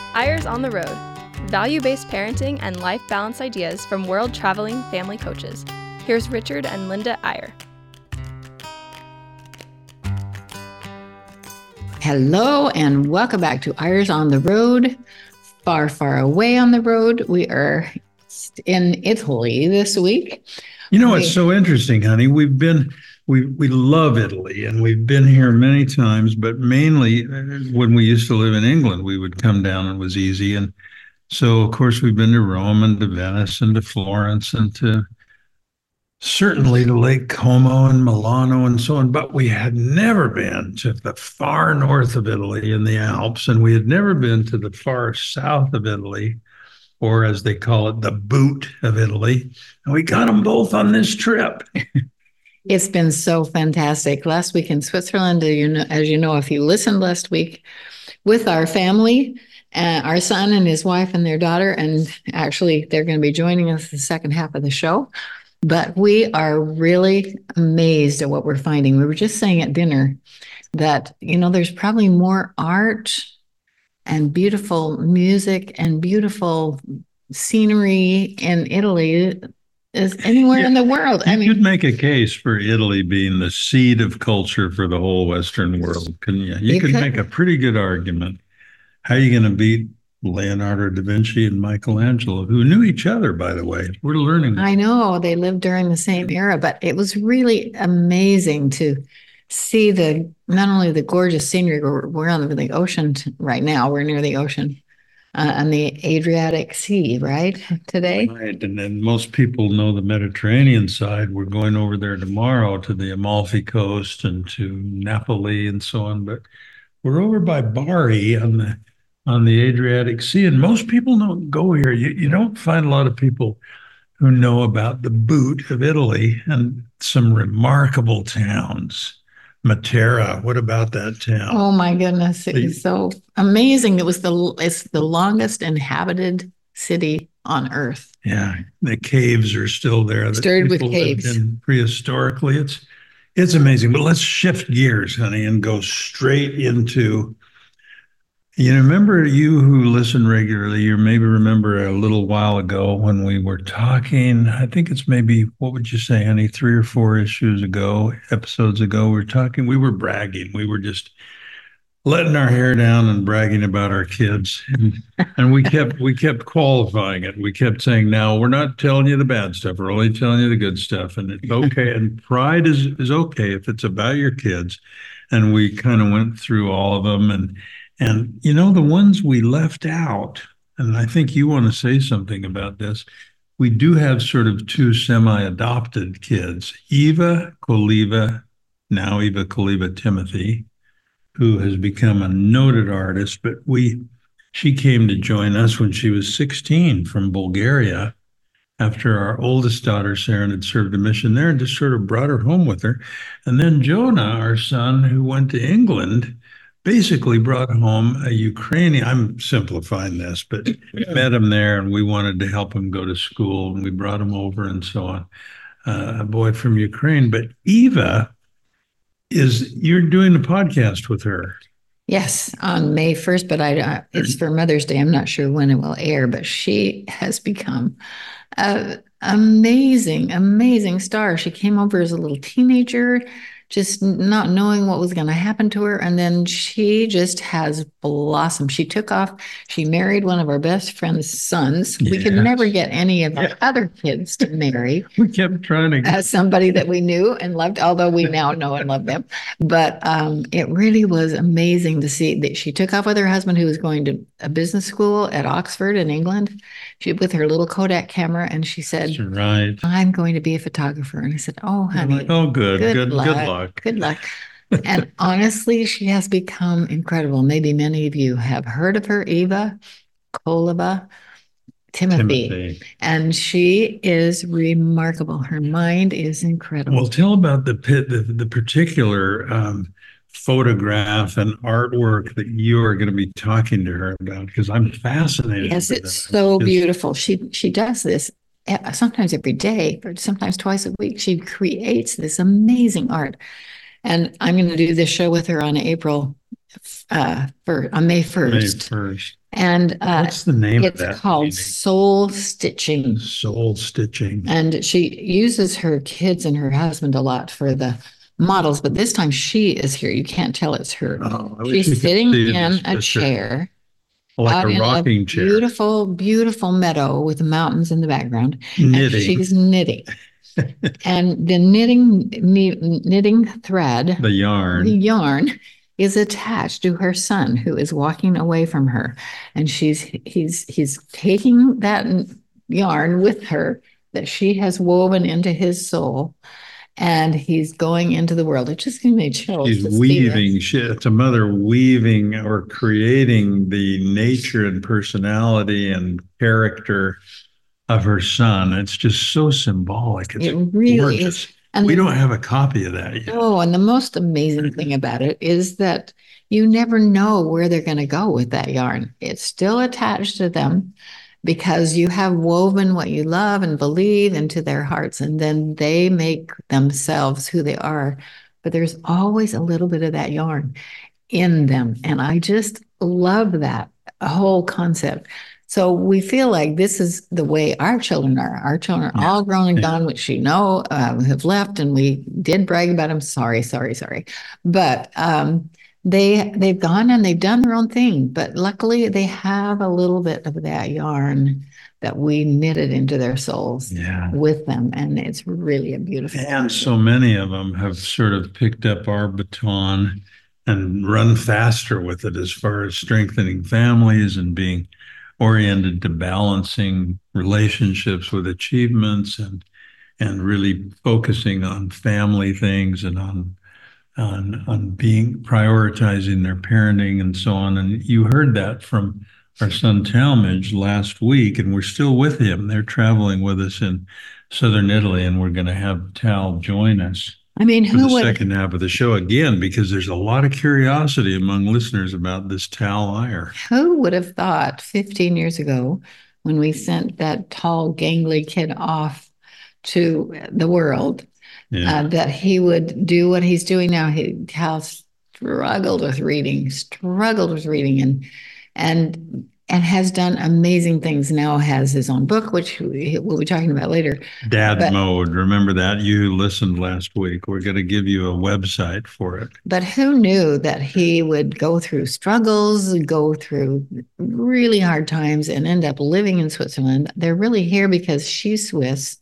Eyres on the Road, value-based parenting and life balance ideas from world-traveling family coaches. Here's Richard and Linda Eyre. Hello and welcome back to Eyres on the Road. Far, far away on the road. We are in Italy this week. You know, it's so interesting, honey. We love Italy, and we've been here many times, but mainly when we used to live in England, we would come down and it was easy. And so, of course, we've been to Rome and to Venice and to Florence and to certainly to Lake Como and Milano and so on, but we had never been to the far north of Italy in the Alps, and we had never been to the far south of Italy, or as they call it, the boot of Italy. And we got them both on this trip. It's been so fantastic. Last week in Switzerland, as you know, if you listened last week, with our family, our son and his wife and their daughter, and actually they're going to be joining us the second half of the show. But we are really amazed at what we're finding. We were just saying at dinner that, there's probably more art and beautiful music and beautiful scenery in Italy as anywhere in the world. You could make a case for Italy being the seed of culture for the whole Western world, couldn't you? You could make a pretty good argument. How are you going to beat Leonardo da Vinci and Michelangelo, who knew each other, by the way? We're learning. I know they lived during the same era, but it was really amazing to see not only the gorgeous scenery. We're on the ocean right now. We're near the ocean. On the Adriatic Sea, right, today? Right, and then most people know the Mediterranean side. We're going over there tomorrow to the Amalfi Coast and to Napoli and so on, but we're over by Bari on the Adriatic Sea, and most people don't go here. You don't find a lot of people who know about the boot of Italy and some remarkable towns. Matera, what about that town? Oh my goodness, it is so amazing. It's the longest inhabited city on Earth. Yeah, the caves are still there. Stirred with caves. Prehistorically, it's amazing. But let's shift gears, honey, and go straight into. Remember, you who listen regularly, you maybe remember a little while ago when we were talking, I think it's maybe, what would you say, honey, 3 or 4 episodes ago, we were bragging. We were just letting our hair down and bragging about our kids. And we kept qualifying it. We kept saying, now, we're not telling you the bad stuff. We're only telling you the good stuff. And it's okay. And pride is okay if it's about your kids. And we kind of went through all of them. And the ones we left out, and I think you want to say something about this, we do have sort of 2 semi-adopted kids, Eva Koliva Timothy, who has become a noted artist, but she came to join us when she was 16 from Bulgaria after our oldest daughter, Sarah, had served a mission there and just sort of brought her home with her. And then Jonah, our son, who went to England, basically brought home a Ukrainian, I'm simplifying this, but met him there and we wanted to help him go to school and we brought him over and so on, a boy from Ukraine. But Eva, you're doing a podcast with her. Yes, on May 1st, but it's for Mother's Day. I'm not sure when it will air, but she has become an amazing, amazing star. She came over as a little teenager, just not knowing what was going to happen to her. And then she just has blossomed. She took off. She married one of our best friend's sons. Yes. We could never get any of our other kids to marry. We kept trying to as somebody that we knew and loved, although we now know and love them. But it really was amazing to see that she took off with her husband, who was going to a business school at Oxford in England. She with her little Kodak camera, and she said, right, I'm going to be a photographer. And I said, oh, honey. Like, oh, good luck. Good luck. And honestly, she has become incredible. Maybe many of you have heard of her, Eva Koliva Timothy. And she is remarkable. Her mind is incredible. Well, tell about the particular photograph and artwork that you are going to be talking to her about, because I'm fascinated. Yes, it's so beautiful. She does this sometimes every day, but sometimes twice a week. She creates this amazing art. And I'm going to do this show with her on April on May May 1st. 1st. And What's the name of it's that called painting? Soul Stitching. Soul Stitching. And she uses her kids and her husband a lot for the models, but this time she is here. You can't tell it's her. Oh, I wish you She's could sitting see in this a picture. chair Like out a in a rocking chair. beautiful, beautiful meadow with the mountains in the background. Knitting. And she's knitting. And the knitting thread, The yarn. the yarn is attached to her son who is walking away from her. And he's taking that yarn with her that she has woven into his soul, and he's going into the world. It just gives me chills. She's to see weaving. this. It's a mother weaving or creating the nature and personality and character of her son. It's just so symbolic. It's It really gorgeous. is. And We don't have a copy of that yet. oh, and the most amazing thing about it is that you never know where they're going to go with that yarn. It's still attached to them because you have woven what you love and believe into their hearts, and then they make themselves who they are. But there's always a little bit of that yarn in them. And I just love that whole concept. So we feel like this is the way our children are. Our children are all grown and gone, which you know have left, and we did brag about them. Sorry. But they've gone and they've done their own thing. But luckily, they have a little bit of that yarn that we knitted into their souls with them, and it's really a beautiful. And so many of them have sort of picked up our baton and run faster with it as far as strengthening families and being oriented to balancing relationships with achievements and really focusing on family things and on being prioritizing their parenting and so on. And you heard that from our son Talmage last week, and we're still with him. They're traveling with us in southern Italy, and we're going to have Tal join us. I mean, for the second half of the show again, because there's a lot of curiosity among listeners about this Tal Iyer. Who would have thought 15 years ago when we sent that tall, gangly kid off to the world that he would do what he's doing now? Tal struggled with reading, and has done amazing things. Now has his own book, which we'll be talking about later. Dad Mode. Remember that? You listened last week. We're going to give you a website for it. But who knew that he would go through struggles, go through really hard times, and end up living in Switzerland? They're really here because she's Swiss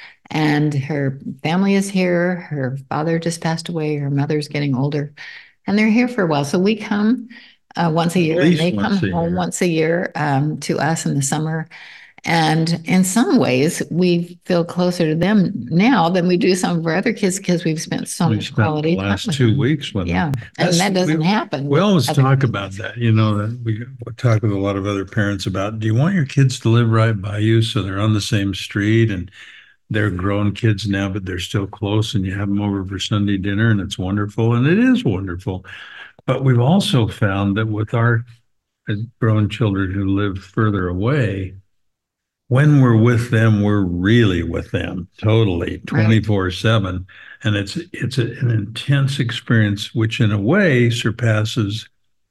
and her family is here. Her father just passed away. Her mother's getting older, and they're here for a while. So we come once a year, and they come home once a year to us in the summer. And in some ways, we feel closer to them now than we do some of our other kids because we've spent so much quality time. Last 2 weeks with them. And that doesn't happen. We always talk about that, that we talk with a lot of other parents about, do you want your kids to live right by you so they're on the same street and they're grown kids now, but they're still close, and you have them over for Sunday dinner, and it's wonderful, and it is wonderful. But we've also found that with our grown children who live further away, when we're with them, we're really with them totally 24/7. And it's an intense experience, which in a way surpasses,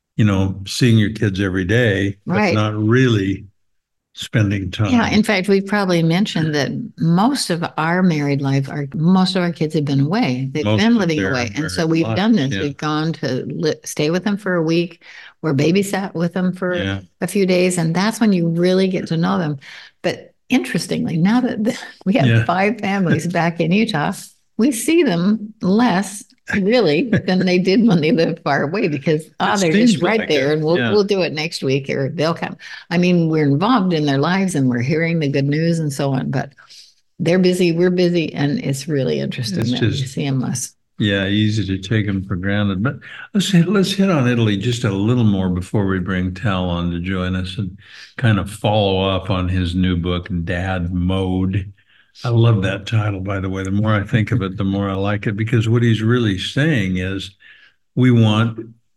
seeing your kids every day, but not really spending time. Yeah, in fact, we've probably mentioned that most of our married life, most of our kids have been away. They've been living away. And so we've done this. We've gone to stay with them for a week or babysat with them for a few days. And that's when you really get to know them. But interestingly, now that we have 5 families back in Utah, we see them less really than they did when they lived far away because they're just right there and we'll do it next week or they'll come. I mean, we're involved in their lives and we're hearing the good news and so on, but they're busy, we're busy, and it's really interesting that we see them less. Yeah, easy to take them for granted. But let's hit on Italy just a little more before we bring Tal on to join us and kind of follow up on his new book, Dad Mode. I love that title, by the way. The more I think of it, the more I like it, because what he's really saying is we want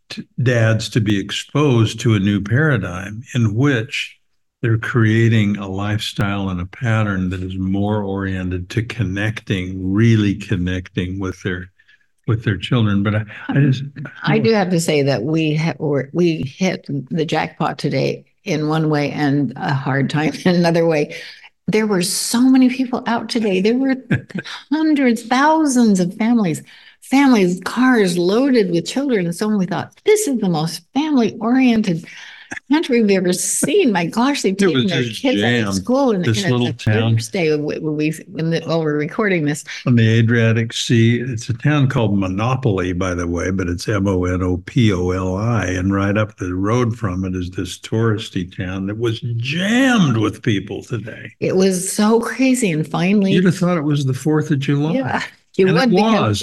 dads to be exposed to a new paradigm in which they're creating a lifestyle and a pattern that is more oriented to really connecting with their with their children. But I do have to say that we hit the jackpot today in one way and a hard time in another way. There were so many people out today. There were hundreds, thousands of families, cars loaded with children. And so we thought, this is the most family-oriented country we've ever seen. My gosh, they've taken their kids out of school in this little town. While we're recording this. On the Adriatic Sea. It's a town called Monopoly, by the way, but it's Monopoli. And right up the road from it is this touristy town that was jammed with people today. It was so crazy. And finally, you'd have thought it was the 4th of July. Yeah. It was.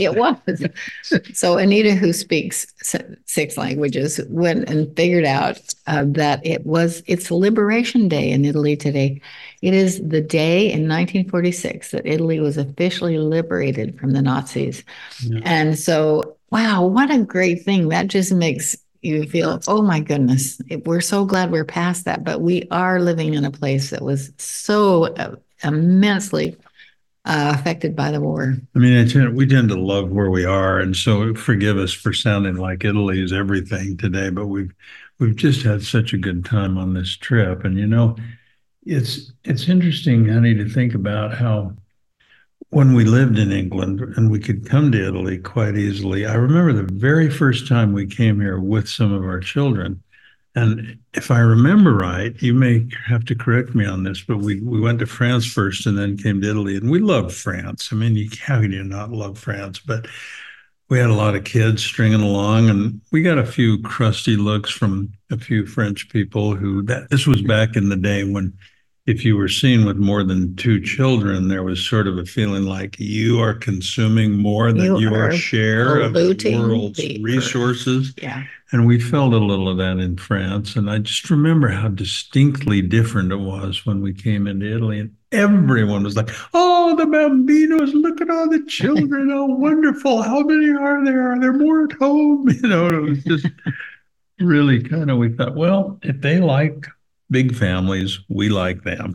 So Anita, who speaks 6 languages, went and figured out that it's Liberation Day in Italy today. It is the day in 1946 that Italy was officially liberated from the Nazis. Yeah. And so, wow, what a great thing. That just makes you feel, oh my goodness, we're so glad we're past that. But we are living in a place that was so immensely affected by the war. I mean, we tend to love where we are, and so forgive us for sounding like Italy is everything today, but we've just had such a good time on this trip. And it's interesting, honey, to think about how when we lived in England and we could come to Italy quite easily. I remember the very first time we came here with some of our children. And if I remember right, you may have to correct me on this, but we went to France first and then came to Italy, and we loved France. I mean, how can you not love France? But we had a lot of kids stringing along, and we got a few crusty looks from a few French people this was back in the day when if you were seen with more than 2 children, there was sort of a feeling like you are consuming more than your share of the world's resources. Yeah. And we felt a little of that in France. And I just remember how distinctly different it was when we came into Italy. And everyone was like, oh, the Bambinos, look at all the children. Oh, wonderful. How many are there? Are there more at home? It was just really we thought, well, if they like big families, we like them.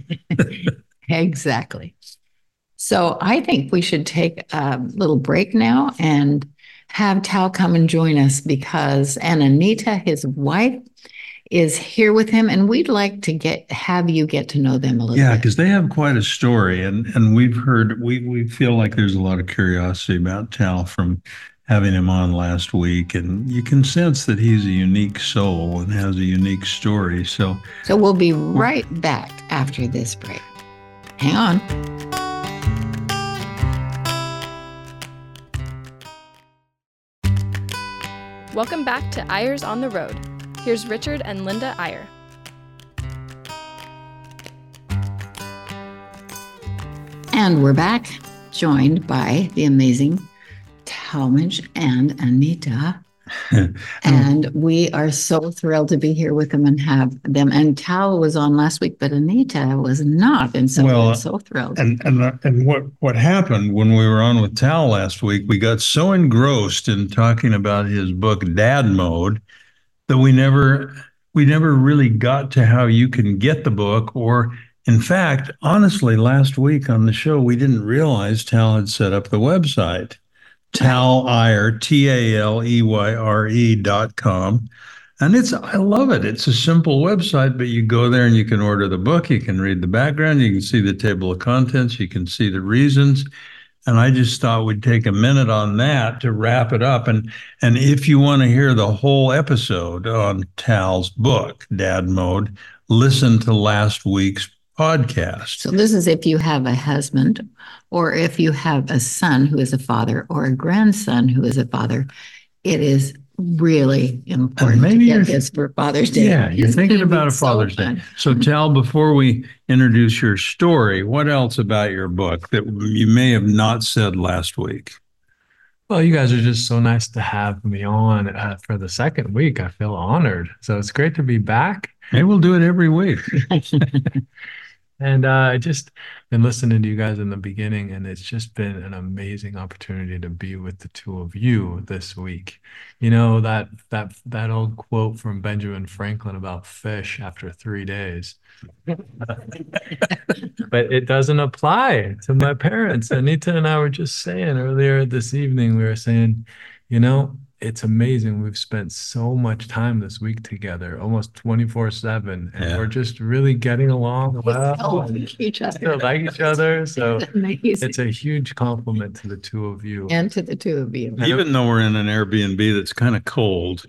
Exactly. So I think we should take a little break now and have Tal come and join us and Anita, his wife, is here with him, and we'd like to have you get to know them a little bit. Yeah, because they have quite a story, and we've heard, we feel like there's a lot of curiosity about Tal from having him on last week, and you can sense that he's a unique soul and has a unique story. So we'll be right back after this break. Hang on. Welcome back to Eyres on the Road. Here's Richard and Linda Eyre. And we're back, joined by the amazing Talmadge and Anita. And we are so thrilled to be here with them and have them. And Tal was on last week, but Anita was not. And so we're so thrilled. And what happened when we were on with Tal last week, we got so engrossed in talking about his book, Dad Mode, that we never really got to how you can get the book. Or in fact, honestly, last week on the show, we didn't realize Tal had set up the website. Tal Eyre, TALEYRE.com. And I love it. It's a simple website, but you go there and you can order the book. You can read the background. You can see the table of contents. You can see the reasons. And I just thought we'd take a minute on that to wrap it up. And if you want to hear the whole episode on Tal's book, Dad Mode, listen to last week's podcast. So this is if you have a husband, or if you have a son who is a father, or a grandson who is a father. It is really important to get this for Father's Day. Yeah, you're thinking about a Father's Day. So Tal, before we introduce your story, what else about your book that you may have not said last week? Well, you guys are just so nice to have me on for the second week. I feel honored. So it's great to be back. Maybe we'll do it every week. And I just been listening to you guys in the beginning, and it's just been an amazing opportunity to be with the two of you this week. You know, that old quote from Benjamin Franklin about fish after 3 days. But it doesn't apply to my parents. Anita and I were just saying earlier this evening, we were saying, you know, it's amazing. We've spent so much time this week together, almost 24/7, and Yeah. we're just really getting along well. Like each Still other. like each other. So Amazing. it's a huge compliment to the two of you. And to the two of you. Even though we're in an Airbnb that's kind of cold.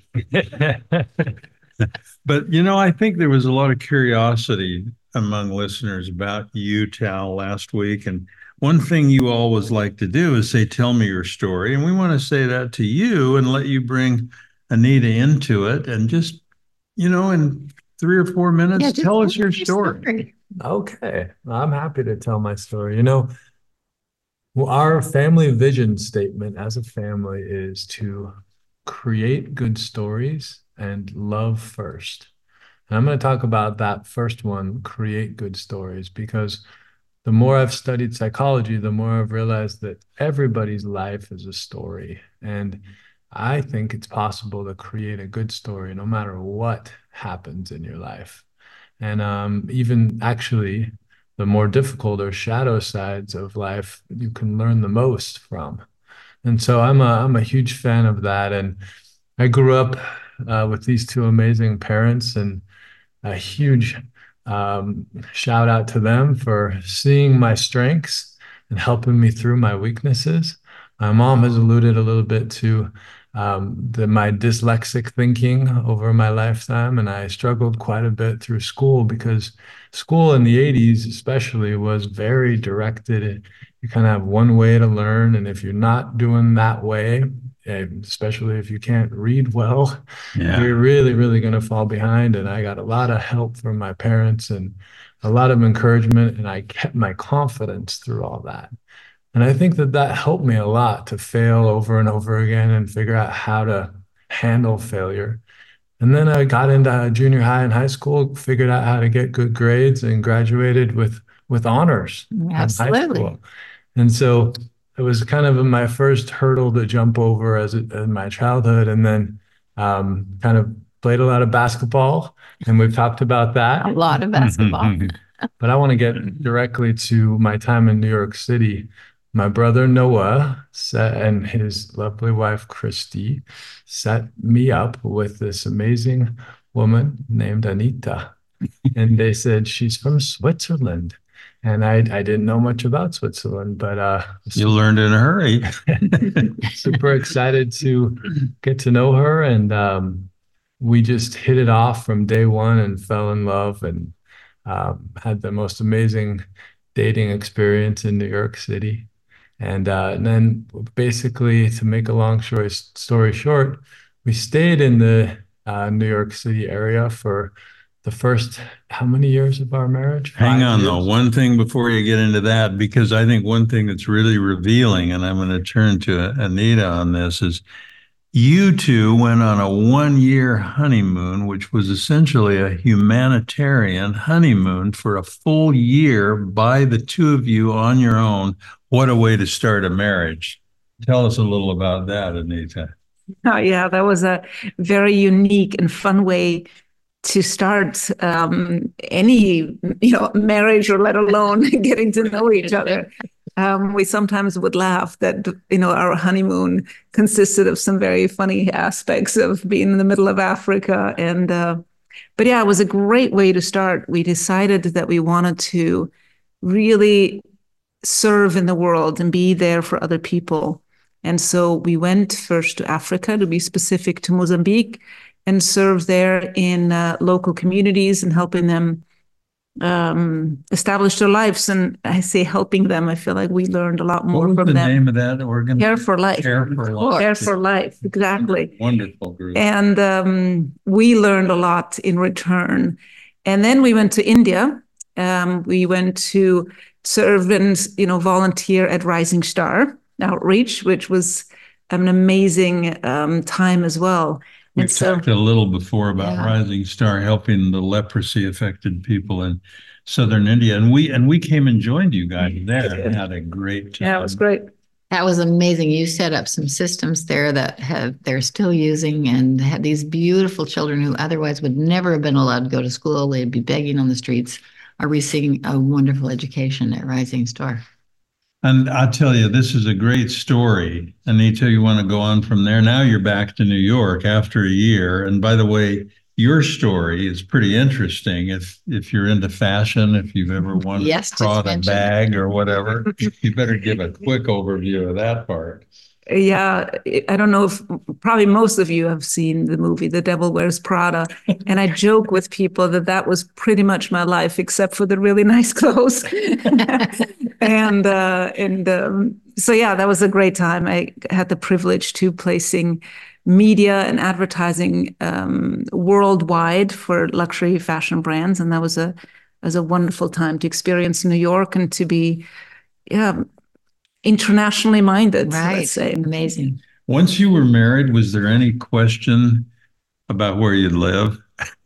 But, I think there was a lot of curiosity among listeners about you, Tal, last week. And one thing you always like to do is say, tell me your story. And we want to say that to you and let you bring Anita into it. And just, in 3 or 4 minutes, Yeah, just tell us your story. Okay, I'm happy to tell my story. Well, our family vision statement as a family is to create good stories and love first. And I'm going to talk about that first one, create good stories, because the more I've studied psychology, the more I've realized that everybody's life is a story. And I think it's possible to create a good story no matter what happens in your life. And even actually, the more difficult or shadow sides of life, you can learn the most from. And so I'm a huge fan of that. And I grew up with these two amazing parents, and a huge shout out to them for seeing my strengths and helping me through my weaknesses. My mom has alluded a little bit to my dyslexic thinking over my lifetime, and I struggled quite a bit through school because school in the 80s especially was very directed. You kind of have one way to learn, and if you're not doing that way, especially if you can't read well, you're really, really going to fall behind. And I got a lot of help from my parents and a lot of encouragement, and I kept my confidence through all that. And I think that helped me a lot to fail over and over again and figure out how to handle failure. And then I got into junior high and high school, figured out how to get good grades, and graduated with honors in high Absolutely. school. And so it was kind of my first hurdle to jump over in my childhood, and then kind of played a lot of basketball, and we've talked about that. A lot of basketball. But I want to get directly to my time in New York City. My brother Noah and his lovely wife Christy set me up with this amazing woman named Anita. And they said she's from Switzerland. And I didn't know much about Switzerland, but You learned in a hurry. super excited to get to know her. And we just hit it off from day one and fell in love, and had the most amazing dating experience in New York City. And then basically, to make a long story short, we stayed in the New York City area for the first, how many years of our marriage? Hang 5 on, years? though. One thing before you get into that, because I think one thing that's really revealing, and I'm going to turn to Anita on this, is you two went on a 1-year honeymoon, which was essentially a humanitarian honeymoon for a full year by the two of you on your own. What a way to start a marriage. Tell us a little about that, Anita. Oh, yeah, that was a very unique and fun way to start any marriage, or let alone getting to know each other. We sometimes would laugh that our honeymoon consisted of some very funny aspects of being in the middle of Africa, but yeah, it was a great way to start. We decided that we wanted to really serve in the world and be there for other people. And so we went first to Africa, to be specific, to Mozambique, and serve there in local communities and helping them establish their lives. And I say helping them, I feel like we learned a lot more What was from the them. name of that organ? Care for Life. Care for Life. Care for Life, exactly. Wonderful group. And we learned a lot in return. And then we went to India. We went to serve and volunteer at Rising Star Outreach, which was an amazing time as well. We've talked a little before about Yeah. Rising Star helping the leprosy affected people in southern India, and we came and joined you guys there and had a great time. Yeah, it was great. That was amazing. You set up some systems there that they're still using and had these beautiful children who otherwise would never have been allowed to go to school. They'd be begging on the streets, are receiving a wonderful education at Rising Star. And I tell you, this is a great story. Anita, you want to go on from there? Now you're back to New York after a year. And by the way, your story is pretty interesting. If you're into fashion, if you've ever wanted Yes, to just prod a mention. bag or whatever, you better give a quick overview of that part. Yeah, I don't know if probably most of you have seen the movie The Devil Wears Prada. And I joke with people that that was pretty much my life, except for the really nice clothes. and so, yeah, that was a great time. I had the privilege to placing media and advertising worldwide for luxury fashion brands. And that was a wonderful time to experience New York and to be, internationally minded, Right. let's say. Amazing. Once you were married, was there any question about where you'd live?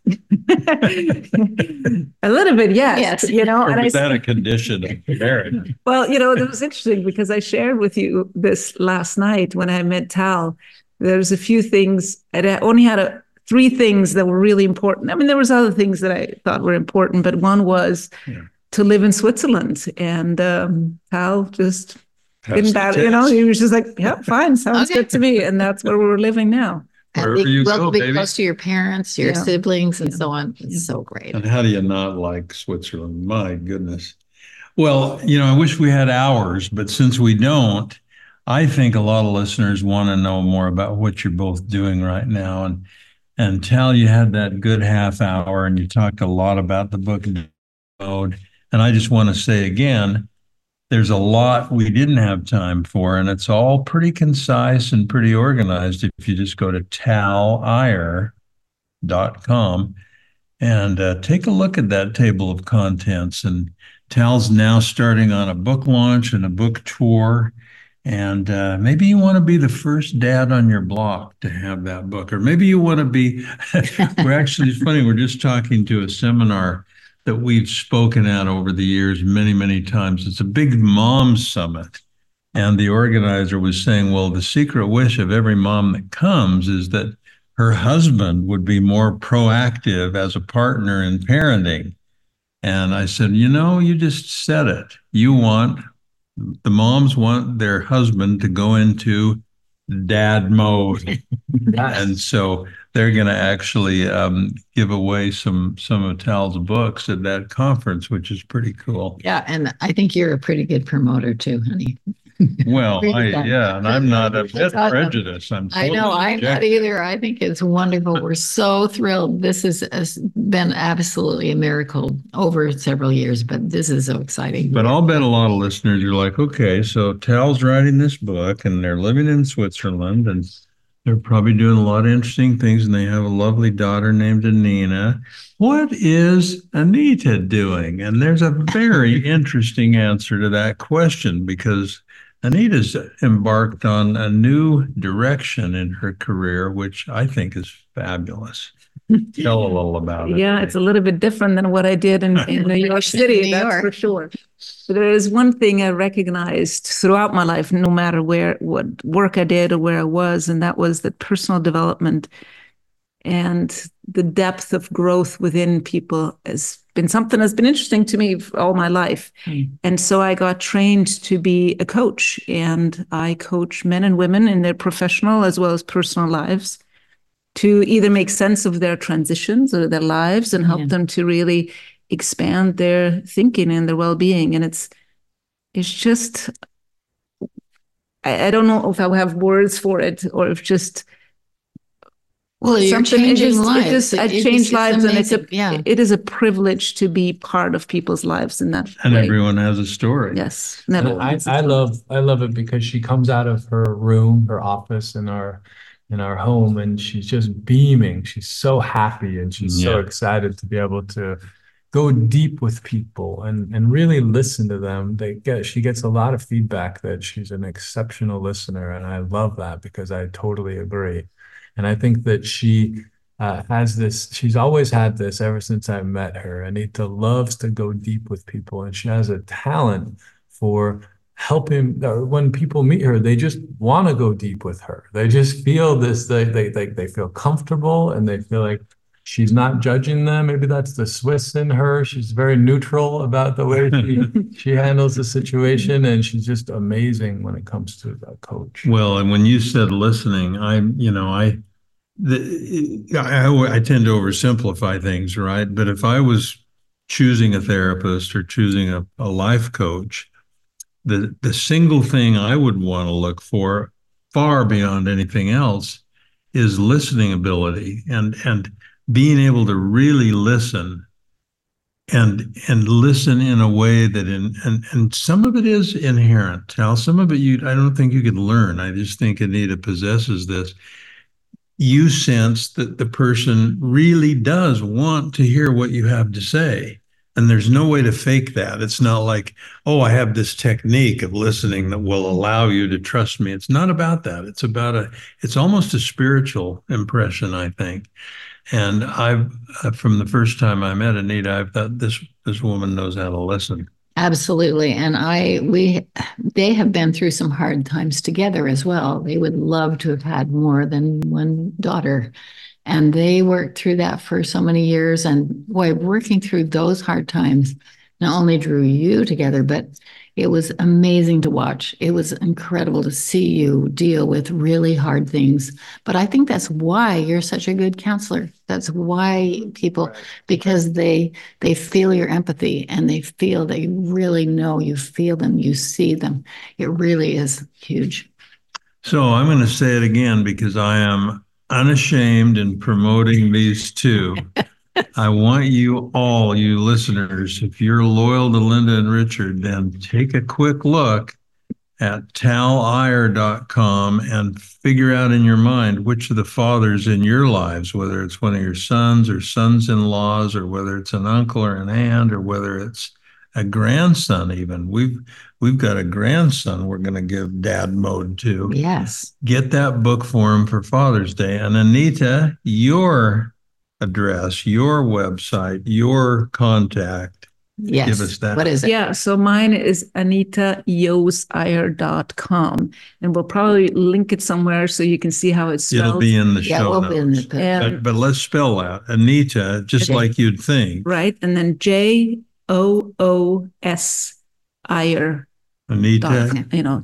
A little bit, yes. Yes. You know, Or and was that a condition of marriage? well, you know, it was interesting because I shared with you this last night when I met Tal. There's a few things, and I only had three things that were really important. I mean, there was other things that I thought were important, but one was to live in Switzerland. And Tal just didn't bat, you know, he was just like, yeah, fine, sounds Okay. good to me. And that's where we're living now. And Wherever you well, go, to be baby. close to your parents, your Yeah. siblings, and so on. It's so great. And how do you not like Switzerland? My goodness. Well, you know, I wish we had hours, but since we don't, I think a lot of listeners want to know more about what you're both doing right now. And Tal, you had that good half hour and you talked a lot about the book mode. And I just want to say again, there's a lot we didn't have time for, and it's all pretty concise and pretty organized if you just go to talier.com and take a look at that table of contents. And Tal's now starting on a book launch and a book tour. And maybe you want to be the first dad on your block to have that book, or maybe you want to be, it's funny, we're just talking to a seminar that we've spoken at over the years many, many times. It's a big mom summit. And the organizer was saying, well, the secret wish of every mom that comes is that her husband would be more proactive as a partner in parenting. And I said, you know, you just said it. The moms want their husband to go into dad mode. And so they're going to actually give away some of Tal's books at that conference, which is pretty cool. Yeah, and I think you're a pretty good promoter too, honey. Well, Really done. and I'm not a bit That's awesome. prejudiced. I know, totally I'm not objective. either. I think it's wonderful. We're so thrilled. This has been absolutely a miracle over several years, but this is so exciting. But I'll bet a lot of listeners are like, okay, so Tal's writing this book and they're living in Switzerland and they're probably doing a lot of interesting things and they have a lovely daughter named Anina. What is Anita doing? And there's a very interesting answer to that question because Anita's embarked on a new direction in her career, which I think is fabulous. Tell a little about it. Yeah, it's a little bit different than what I did in New York City, New that's York. for sure. But there is one thing I recognized throughout my life, no matter what work I did or where I was, and that was that personal development and the depth of growth within people has been something that's been interesting to me for all my life. And so I got trained to be a coach, and I coach men and women in their professional as well as personal lives to either make sense of their transitions or their lives and help them to really expand their thinking and their well-being. And it's just, I don't know if I have words for it or if just well, you're changing lives. I changed lives, and it is a privilege to be part of people's lives in that And way. everyone has a story. Yes, And I love it because she comes out of her room, her office in our home, and she's just beaming. She's so happy and she's so excited to be able to go deep with people and really listen to them. She gets a lot of feedback that she's an exceptional listener, and I love that because I totally agree. And I think that she has this, she's always had this ever since I met her. Anita loves to go deep with people, and she has a talent for helping. When people meet her, they just want to go deep with her. They just feel this, they feel comfortable, and they feel like she's not judging them. Maybe that's the Swiss in her. She's very neutral about the way she handles the situation, and she's just amazing when it comes to a coach. Well, and when you said listening, I tend to oversimplify things, right? But if I was choosing a therapist or choosing a life coach, the single thing I would want to look for, far beyond anything else, is listening ability and being able to really listen and listen in a way that and some of it is inherent. Now, some of it I don't think you could learn. I just think Anita possesses this. You sense that the person really does want to hear what you have to say. And there's no way to fake that. It's not like, oh, I have this technique of listening that will allow you to trust me. It's not about that. It's almost a spiritual impression, I think. And from the first time I met Anita, I thought this woman knows how to listen. Absolutely. And they have been through some hard times together as well. They would love to have had more than one daughter. And they worked through that for so many years. And boy, working through those hard times not only drew you together, but it was amazing to watch. It was incredible to see you deal with really hard things. But I think that's why you're such a good counselor. That's why people, because they feel your empathy, and they feel that you really know, you feel them, you see them. It really is huge. So I'm going to say it again, because I am unashamed in promoting these two. I want you all, you listeners, if you're loyal to Linda and Richard, then take a quick look at taliyer.com and figure out in your mind which of the fathers in your lives, whether it's one of your sons or sons-in-laws, or whether it's an uncle or an aunt, or whether it's a grandson even. We've got a grandson we're going to give dad mode to. Yes. Get that book for him for Father's Day. And Anita, your address, your website, your contact. Yes. Give us that. What is it? Yeah, so mine is anitayosier.com, and we'll probably link it somewhere so you can see how it's spelled. It'll be in the Yeah, show we'll be in notes. the But let's spell that. Anita, just Okay. like you'd think. Right, and then JOOSIR. Anita,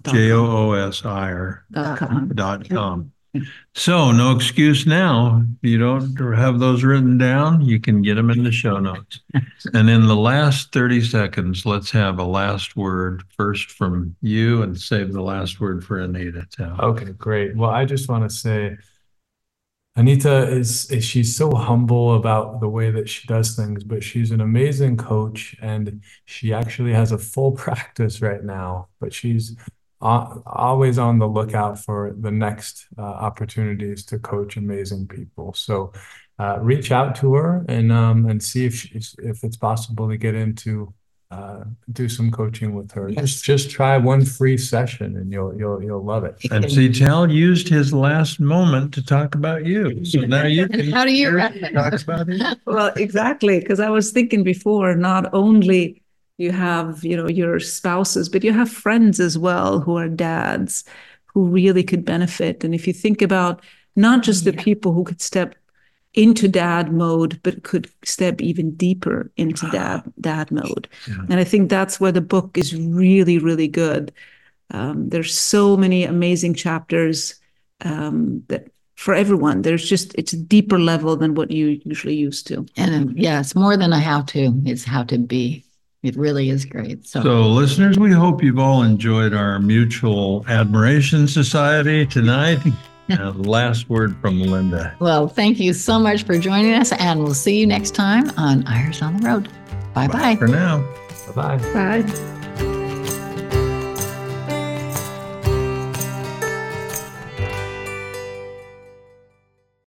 .com. JOOSIR.com. So no excuse now. If you don't have those written down, you can get them in the show notes. And in the last 30 seconds, let's have a last word first from you, and save the last word for Anita. Okay, great. Well, I just want to say, Anita she's so humble about the way that she does things, but she's an amazing coach, and she actually has a full practice right now, but she's always on the lookout for the next opportunities to coach amazing people. So reach out to her and see if it's possible to get into do some coaching with her. Yes. Just try one free session, and you'll love it. And see, Tal used his last moment to talk about you. So now you And can how do you wrap it? talk about it. Well, exactly, because I was thinking before, not only you have, your spouses, but you have friends as well who are dads who really could benefit. And if you think about not just the people who could step into dad mode, but could step even deeper into dad mode. Yeah. And I think that's where the book is really, really good. There's so many amazing chapters that for everyone, it's a deeper level than what you usually used to. And yeah, it's more than a how-to, it's how to be. It really is great. So listeners, we hope you've all enjoyed our Mutual Admiration Society tonight. Last word from Linda. well, thank you so much for joining us, and we'll see you next time on Eyres on the Road. Bye-bye. For now. Bye-bye. Bye.